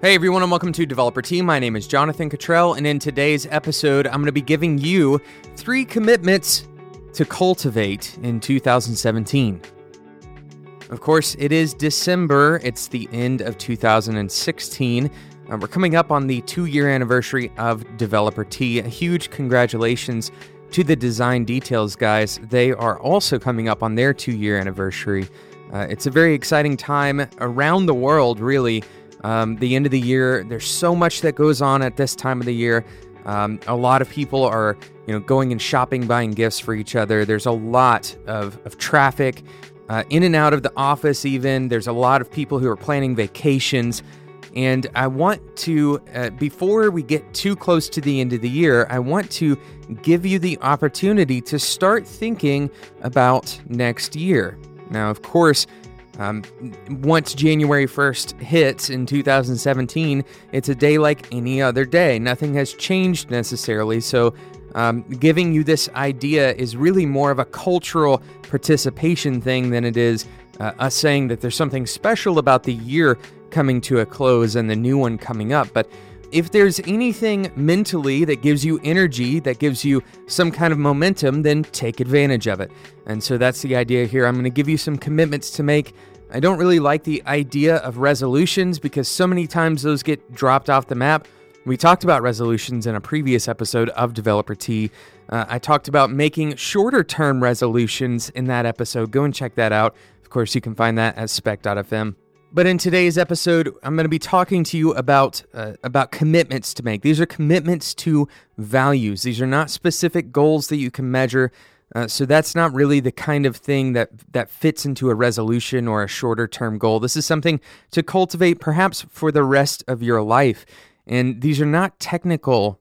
Hey everyone, and welcome to Developer Tea. My name is Jonathan Cottrell, and in today's episode, I'm going to be giving you 3 commitments to cultivate in 2017. Of course, it is December. It's the end of 2016. We're coming up on the 2-year anniversary of Developer Tea. A huge congratulations to the Design Details guys. They are also coming up on their 2-year anniversary. It's a very exciting time around the world, really. The end of the year, there's so much that goes on at this time of the year. A lot of people are, going and shopping, buying gifts for each other. There's a lot of traffic in and out of the office even. There's a lot of people who are planning vacations. And I want to, before we get too close to the end of the year, I want to give you the opportunity to start thinking about next year. Now, of course, once January 1st hits in 2017, it's a day like any other day. Nothing has changed necessarily. So giving you this idea is really more of a cultural participation thing than it is us saying that there's something special about the year coming to a close and the new one coming up. But if there's anything mentally that gives you energy, that gives you some kind of momentum, then take advantage of it. And so that's the idea here. I'm going to give you some commitments to make. I don't really like the idea of resolutions because so many times those get dropped off the map. We talked about resolutions in a previous episode of Developer Tea. I talked about making shorter-term resolutions in that episode. Go and check that out. Of course, you can find that at spec.fm. But in today's episode, I'm going to be talking to you about commitments to make. These are commitments to values. These are not specific goals that you can measure. So that's not really the kind of thing that fits into a resolution or a shorter-term goal. This is something to cultivate perhaps for the rest of your life. And these are not technical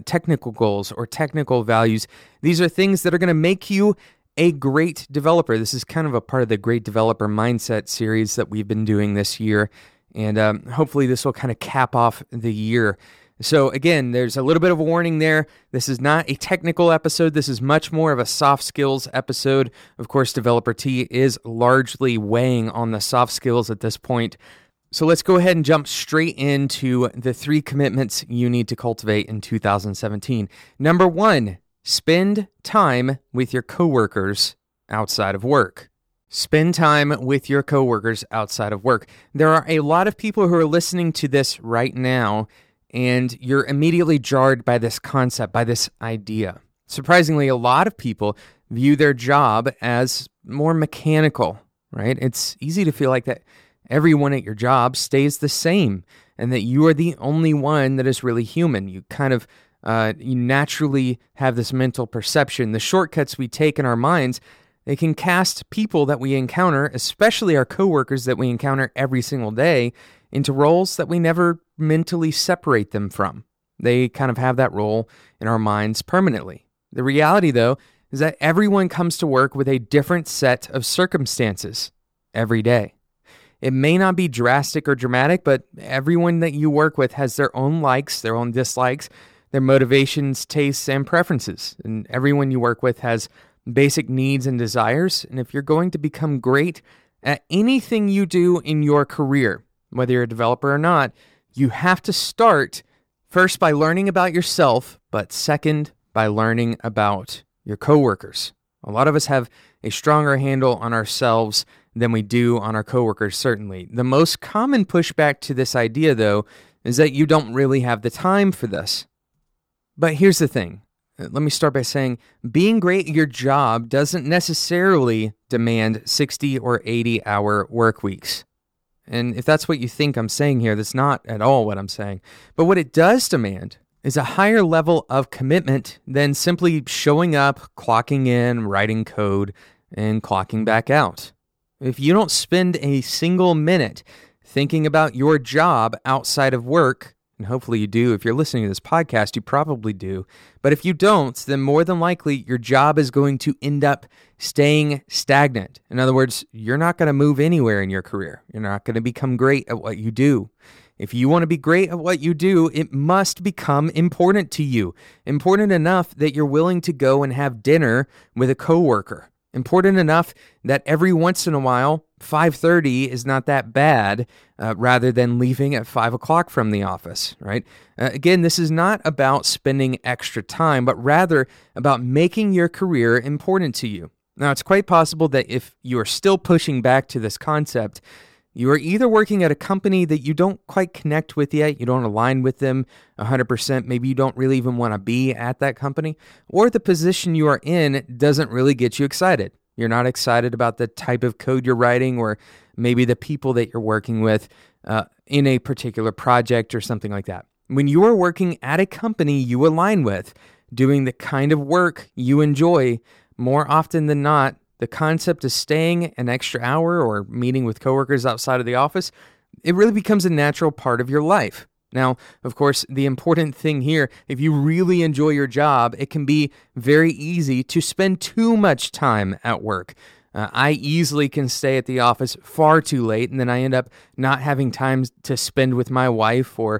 goals or technical values. These are things that are going to make you a great developer. This is kind of a part of the Great Developer Mindset series that we've been doing this year, and hopefully this will kind of cap off the year. So again, there's a little bit of a warning there. This is not a technical episode. This is much more of a soft skills episode. Of course, Developer Tea is largely weighing on the soft skills at this point. So let's go ahead and jump straight into the 3 commitments you need to cultivate in 2017. Number 1, spend time with your coworkers outside of work. Spend time with your coworkers outside of work. There are a lot of people who are listening to this right now, and you're immediately jarred by this concept, by this idea. Surprisingly, a lot of people view their job as more mechanical, right? It's easy to feel like that everyone at your job stays the same and that you are the only one that is really human. You kind of you naturally have this mental perception. The shortcuts we take in our minds, they can cast people that we encounter, especially our coworkers that we encounter every single day, into roles that we never mentally separate them from. They kind of have that role in our minds permanently. The reality, though, is that everyone comes to work with a different set of circumstances every day. It may not be drastic or dramatic, but everyone that you work with has their own likes, their own dislikes, their motivations, tastes, and preferences. And everyone you work with has basic needs and desires. And if you're going to become great at anything you do in your career, whether you're a developer or not, you have to start first by learning about yourself, but second by learning about your coworkers. A lot of us have a stronger handle on ourselves than we do on our coworkers, certainly. The most common pushback to this idea, though, is that you don't really have the time for this. But here's the thing. Let me start by saying being great at your job doesn't necessarily demand 60 or 80-hour work weeks. And if that's what you think I'm saying here, that's not at all what I'm saying. But what it does demand is a higher level of commitment than simply showing up, clocking in, writing code, and clocking back out. If you don't spend a single minute thinking about your job outside of work, and hopefully you do. If you're listening to this podcast, you probably do. But if you don't, then more than likely your job is going to end up staying stagnant. In other words, you're not going to move anywhere in your career. You're not going to become great at what you do. If you want to be great at what you do, it must become important to you. Important enough that you're willing to go and have dinner with a coworker. Important enough that every once in a while, 5:30 is not that bad, rather than leaving at 5 o'clock from the office, right? Again, this is not about spending extra time, but rather about making your career important to you. Now, it's quite possible that if you are still pushing back to this concept, you are either working at a company that you don't quite connect with yet, you don't align with them 100%, maybe you don't really even want to be at that company, or the position you are in doesn't really get you excited. You're not excited about the type of code you're writing or maybe the people that you're working with in a particular project or something like that. When you are working at a company you align with, doing the kind of work you enjoy, more often than not, the concept of staying an extra hour or meeting with coworkers outside of the office, it really becomes a natural part of your life. Now, of course, the important thing here, if you really enjoy your job, it can be very easy to spend too much time at work. I easily can stay at the office far too late, and then I end up not having time to spend with my wife or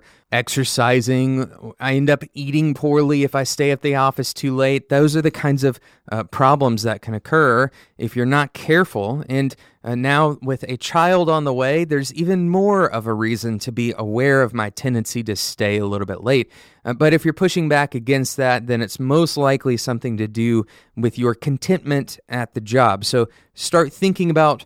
exercising. I end up eating poorly if I stay at the office too late. Those are the kinds of problems that can occur if you're not careful. And now with a child on the way, there's even more of a reason to be aware of my tendency to stay a little bit late. But if you're pushing back against that, then it's most likely something to do with your contentment at the job. So start thinking about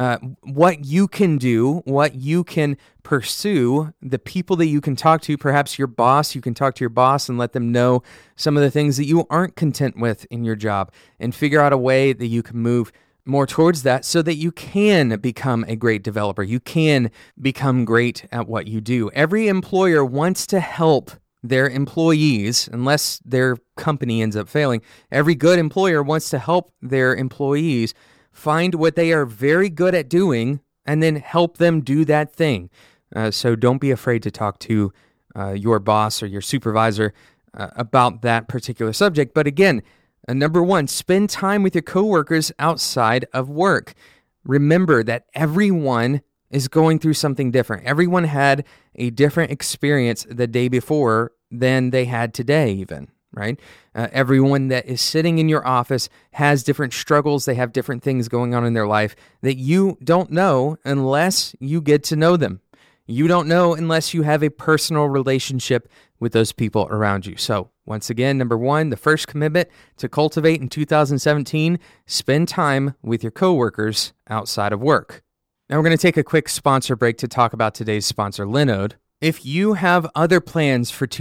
what you can do, what you can pursue, the people that you can talk to, perhaps your boss. You can talk to your boss and let them know some of the things that you aren't content with in your job and figure out a way that you can move more towards that so that you can become a great developer. You can become great at what you do. Every employer wants to help their employees, unless their company ends up failing. Every good employer wants to help their employees find what they are very good at doing and then help them do that thing. So don't be afraid to talk to your boss or your supervisor about that particular subject. But again, number one, spend time with your coworkers outside of work. Remember that everyone is going through something different. Everyone had a different experience the day before than they had today even, right? Everyone that is sitting in your office has different struggles. They have different things going on in their life that you don't know unless you get to know them. You don't know unless you have a personal relationship with those people around you. So once again, number one, the first commitment to cultivate in 2017, spend time with your coworkers outside of work. Now we're going to take a quick sponsor break to talk about today's sponsor, Linode. If you have other plans for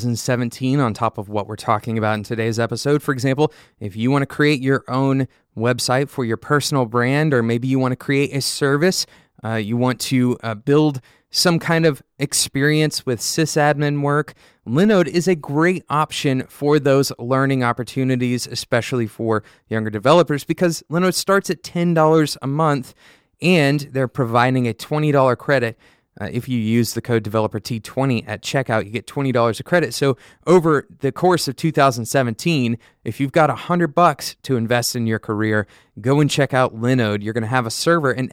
2017 on top of what we're talking about in today's episode, for example, if you want to create your own website for your personal brand, or maybe you want to create a service, you want to build some kind of experience with sysadmin work, Linode is a great option for those learning opportunities, especially for younger developers, because Linode starts at $10 a month, and they're providing a $20 credit. If you use the code DeveloperT20 at checkout, you get $20 of credit. So over the course of 2017, if you've got $100 to invest in your career, go and check out Linode. You're going to have a server, an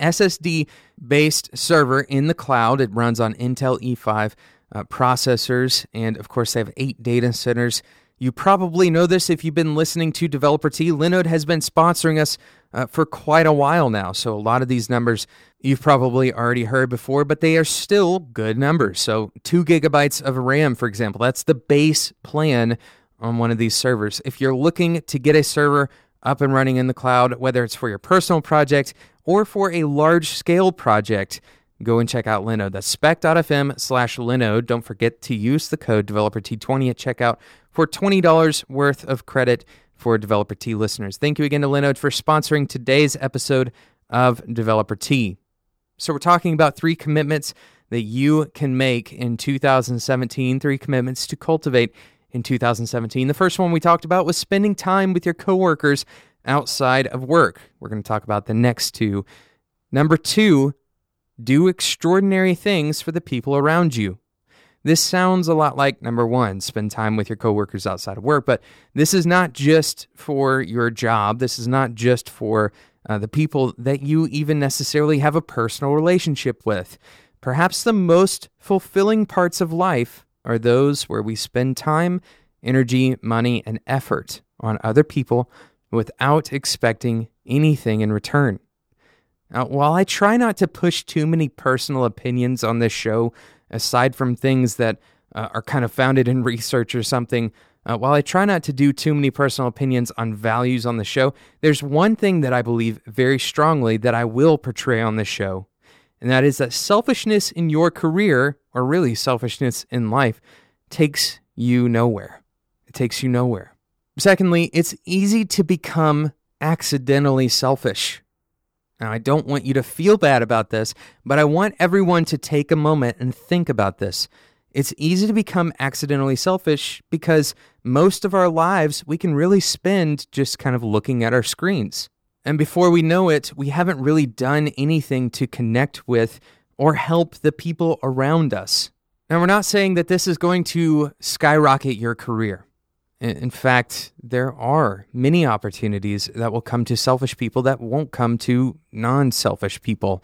SSD-based server in the cloud. It runs on Intel E5 processors, and of course, they have 8 data centers. You probably know this if you've been listening to Developer T. Linode has been sponsoring us for quite a while now, so a lot of these numbers you've probably already heard before, but they are still good numbers. So 2 gigabytes of RAM, for example, that's the base plan on one of these servers. If you're looking to get a server up and running in the cloud, whether it's for your personal project or for a large-scale project, go and check out Linode. That's spec.fm/Linode. Don't forget to use the code DeveloperT20 at checkout for $20 worth of credit for Developer T listeners. Thank you again to Linode for sponsoring today's episode of Developer T. So we're talking about 3 commitments that you can make in 2017, 3 commitments to cultivate in 2017. The first one we talked about was spending time with your coworkers outside of work. We're going to talk about the next 2. Number 2, do extraordinary things for the people around you. This sounds a lot like number 1, spend time with your coworkers outside of work, but this is not just for your job. This is not just for the people that you even necessarily have a personal relationship with. Perhaps the most fulfilling parts of life are those where we spend time, energy, money, and effort on other people without expecting anything in return. Now, while I try not to push too many personal opinions on this show, aside from things that are kind of founded in research or something, while I try not to do too many personal opinions on values on the show, there's one thing that I believe very strongly that I will portray on the show, and that is that selfishness in your career, or really selfishness in life, takes you nowhere. It takes you nowhere. Secondly, it's easy to become accidentally selfish. Now, I don't want you to feel bad about this, but I want everyone to take a moment and think about this. It's easy to become accidentally selfish because most of our lives we can really spend just kind of looking at our screens. And before we know it, we haven't really done anything to connect with or help the people around us. Now, we're not saying that this is going to skyrocket your career. In fact, there are many opportunities that will come to selfish people that won't come to non-selfish people.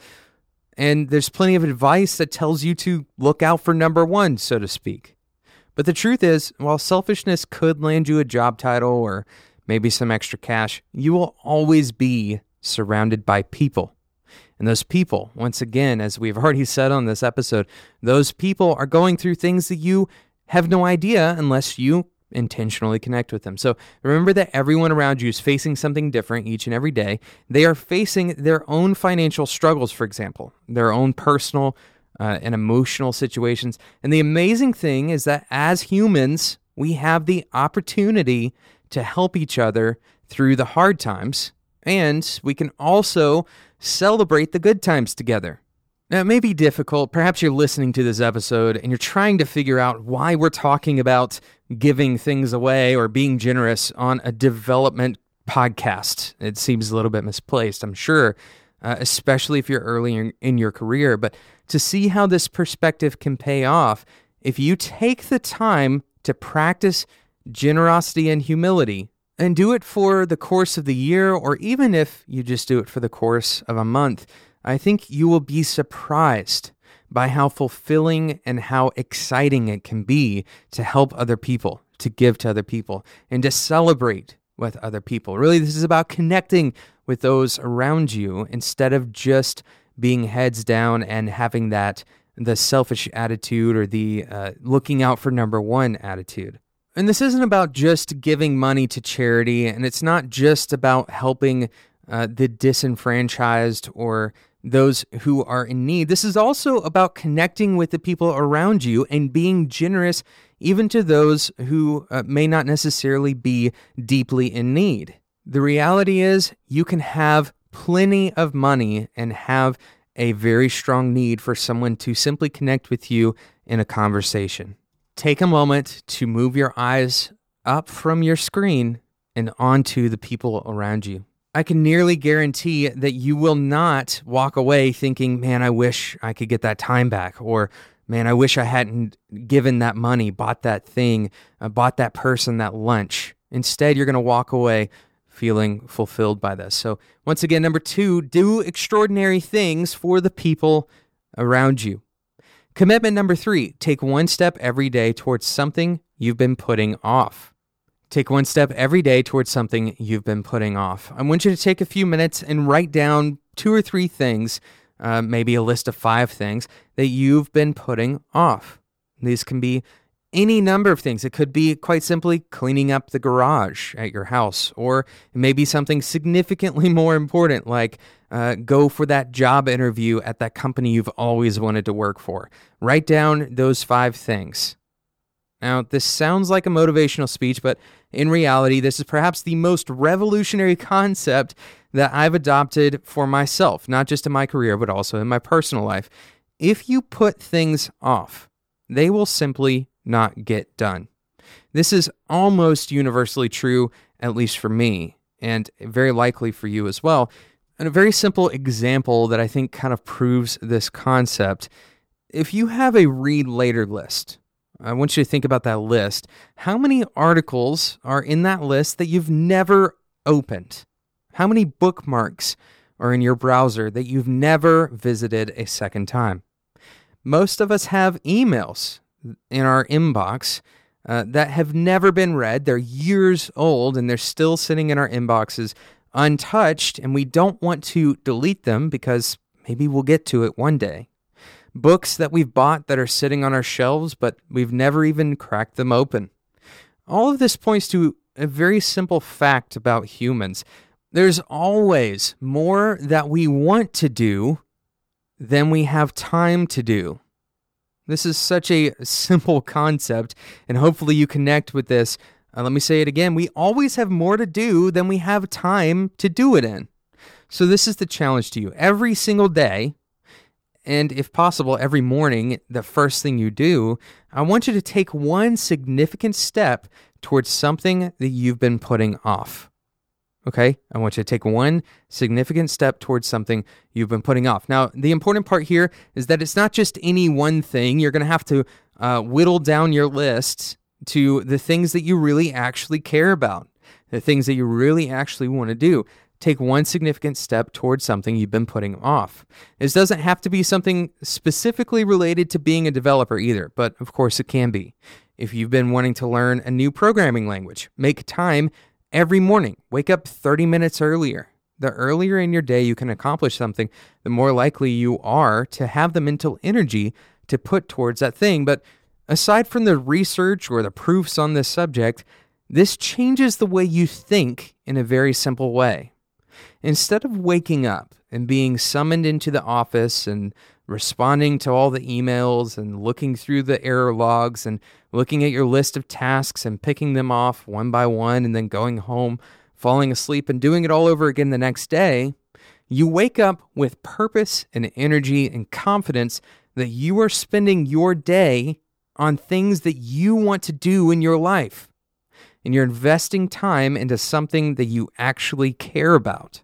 And there's plenty of advice that tells you to look out for number one, so to speak. But the truth is, while selfishness could land you a job title or maybe some extra cash, you will always be surrounded by people. And those people, once again, as we've already said on this episode, those people are going through things that you have no idea unless you intentionally connect with them. So remember that everyone around you is facing something different each and every day. They are facing their own financial struggles, for example, their own personal and emotional situations. And the amazing thing is that as humans, we have the opportunity to help each other through the hard times, and we can also celebrate the good times together. Now, it may be difficult. Perhaps you're listening to this episode and you're trying to figure out why we're talking about giving things away or being generous on a development podcast. It seems a little bit misplaced, I'm sure, especially if you're early in your career. But to see how this perspective can pay off, if you take the time to practice generosity and humility and do it for the course of the year, or even if you just do it for the course of a month, I think you will be surprised by how fulfilling and how exciting it can be to help other people, to give to other people, and to celebrate with other people. Really, this is about connecting with those around you instead of just being heads down and having the selfish attitude or the looking out for number one attitude. And this isn't about just giving money to charity, and it's not just about helping the disenfranchised or those who are in need. This is also about connecting with the people around you and being generous even to those who may not necessarily be deeply in need. The reality is you can have plenty of money and have a very strong need for someone to simply connect with you in a conversation. Take a moment to move your eyes up from your screen and onto the people around you. I can nearly guarantee that you will not walk away thinking, man, I wish I could get that time back, or man, I wish I hadn't given that money, bought that thing, bought that person that lunch. Instead, you're going to walk away feeling fulfilled by this. So once again, number 2, do extraordinary things for the people around you. Commitment number 3, take one step every day towards something you've been putting off. Take one step every day towards something you've been putting off. I want you to take a few minutes and write down 2 or 3 things, maybe a list of 5 things that you've been putting off. These can be any number of things. It could be quite simply cleaning up the garage at your house, or it may be something significantly more important, like go for that job interview at that company you've always wanted to work for. Write down those 5 things. Now, this sounds like a motivational speech, but in reality, this is perhaps the most revolutionary concept that I've adopted for myself, not just in my career, but also in my personal life. If you put things off, they will simply not get done. This is almost universally true, at least for me, and very likely for you as well. And a very simple example that I think kind of proves this concept, if you have a read later list, I want you to think about that list. How many articles are in that list that you've never opened? How many bookmarks are in your browser that you've never visited a second time? Most of us have emails in our inbox that have never been read. They're years old and they're still sitting in our inboxes untouched, and we don't want to delete them because maybe we'll get to it one day. Books that we've bought that are sitting on our shelves, but we've never even cracked them open. All of this points to a very simple fact about humans. There's always more that we want to do than we have time to do. This is such a simple concept, and hopefully you connect with this. Let me say it again. We always have more to do than we have time to do it in. So this is the challenge to you. Every single day, and if possible, every morning, the first thing you do, I want you to take one significant step towards something that you've been putting off. Okay? I want you to take one significant step towards something you've been putting off. Now, the important part here is that it's not just any one thing. You're going to have to whittle down your list to the things that you really actually care about, the things that you really actually want to do. Take one significant step towards something you've been putting off. This doesn't have to be something specifically related to being a developer either, but of course it can be. If you've been wanting to learn a new programming language, make time every morning. Wake up 30 minutes earlier. The earlier in your day you can accomplish something, the more likely you are to have the mental energy to put towards that thing. But aside from the research or the proofs on this subject, this changes the way you think in a very simple way. Instead of waking up and being summoned into the office and responding to all the emails and looking through the error logs and looking at your list of tasks and picking them off one by one and then going home, falling asleep and doing it all over again the next day, you wake up with purpose and energy and confidence that you are spending your day on things that you want to do in your life. And you're investing time into something that you actually care about.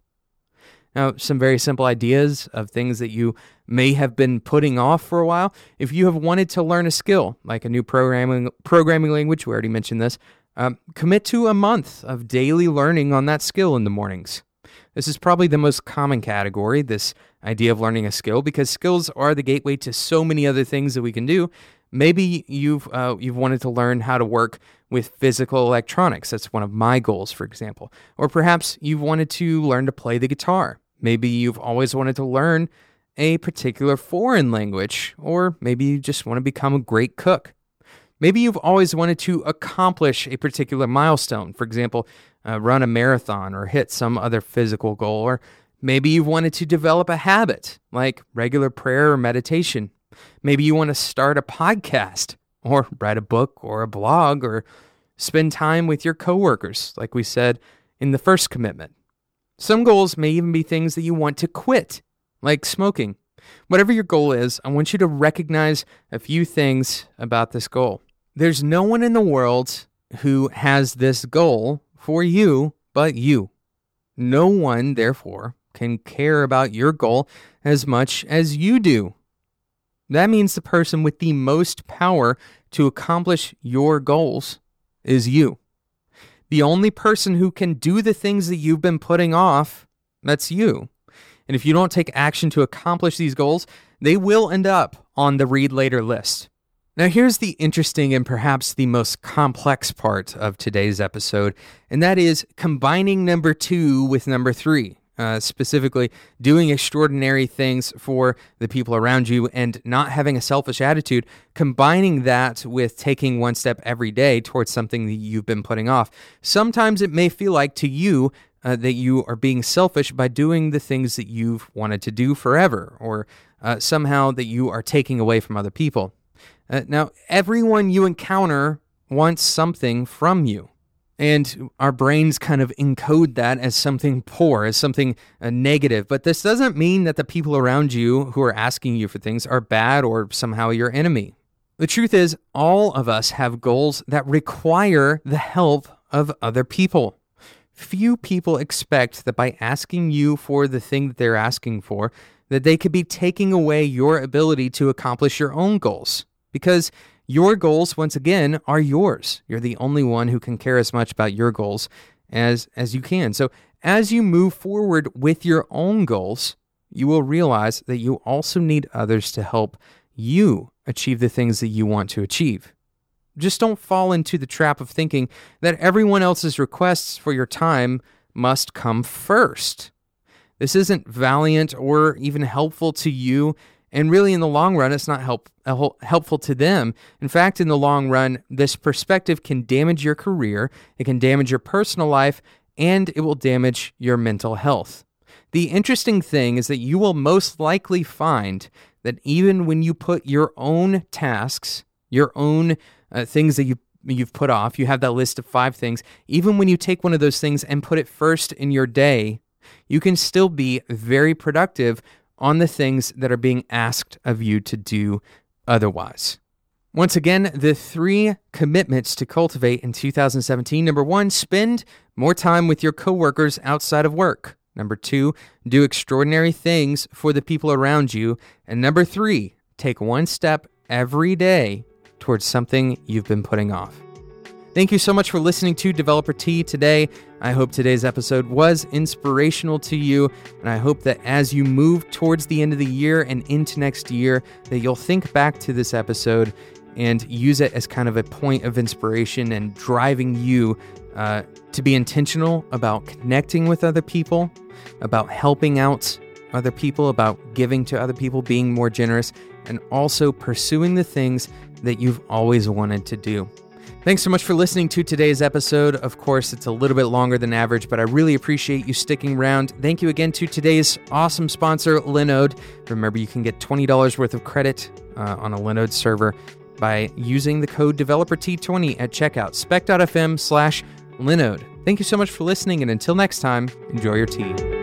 Now, some very simple ideas of things that you may have been putting off for a while. If you have wanted to learn a skill, like a new programming language, we already mentioned this, commit to a month of daily learning on that skill in the mornings. This is probably the most common category, this idea of learning a skill, because skills are the gateway to so many other things that we can do. Maybe you've wanted to learn how to work with physical electronics. That's one of my goals, for example. Or perhaps you've wanted to learn to play the guitar. Maybe you've always wanted to learn a particular foreign language, or maybe you just want to become a great cook. Maybe you've always wanted to accomplish a particular milestone, for example, run a marathon or hit some other physical goal, or maybe you've wanted to develop a habit like regular prayer or meditation. Maybe you want to start a podcast or write a book or a blog or spend time with your coworkers, like we said in the first commitment. Some goals may even be things that you want to quit, like smoking. Whatever your goal is, I want you to recognize a few things about this goal. There's no one in the world who has this goal for you but you. No one, therefore, can care about your goal as much as you do. That means the person with the most power to accomplish your goals is you. The only person who can do the things that you've been putting off, that's you. And if you don't take action to accomplish these goals, they will end up on the read later list. Now, here's the interesting and perhaps the most complex part of today's episode, and that is combining number 2 with number 3. Specifically, doing extraordinary things for the people around you and not having a selfish attitude, combining that with taking one step every day towards something that you've been putting off. Sometimes it may feel like to you that you are being selfish by doing the things that you've wanted to do forever, or somehow that you are taking away from other people. Now, everyone you encounter wants something from you. And our brains kind of encode that as something poor, as something negative. But this doesn't mean that the people around you who are asking you for things are bad or somehow your enemy. The truth is, all of us have goals that require the help of other people. Few people expect that by asking you for the thing that they're asking for, that they could be taking away your ability to accomplish your own goals. Because your goals, once again, are yours. You're the only one who can care as much about your goals as you can. So as you move forward with your own goals, you will realize that you also need others to help you achieve the things that you want to achieve. just don't fall into the trap of thinking that everyone else's requests for your time must come first. This isn't valiant or even helpful to you, and really in the long run, it's not helpful to them. In fact, in the long run, this perspective can damage your career, it can damage your personal life, and it will damage your mental health. The interesting thing is that you will most likely find that even when you put your own tasks, your own things that you've put off, you have that list of 5 things, even when you take one of those things and put it first in your day, you can still be very productive on the things that are being asked of you to do otherwise. Once again, the 3 commitments to cultivate in 2017. Number 1, spend more time with your coworkers outside of work. Number 2, do extraordinary things for the people around you. And number 3, take one step every day towards something you've been putting off. Thank you so much for listening to Developer Tea today. I hope today's episode was inspirational to you, and I hope that as you move towards the end of the year and into next year, that you'll think back to this episode and use it as kind of a point of inspiration and driving you to be intentional about connecting with other people, about helping out other people, about giving to other people, being more generous, and also pursuing the things that you've always wanted to do. Thanks so much for listening to today's episode. Of course, it's a little bit longer than average, but I really appreciate you sticking around. Thank you again to today's awesome sponsor, Linode. Remember, you can get $20 worth of credit on a Linode server by using the code DeveloperT20 at checkout, spec.fm/Linode. Thank you so much for listening, and until next time, enjoy your tea.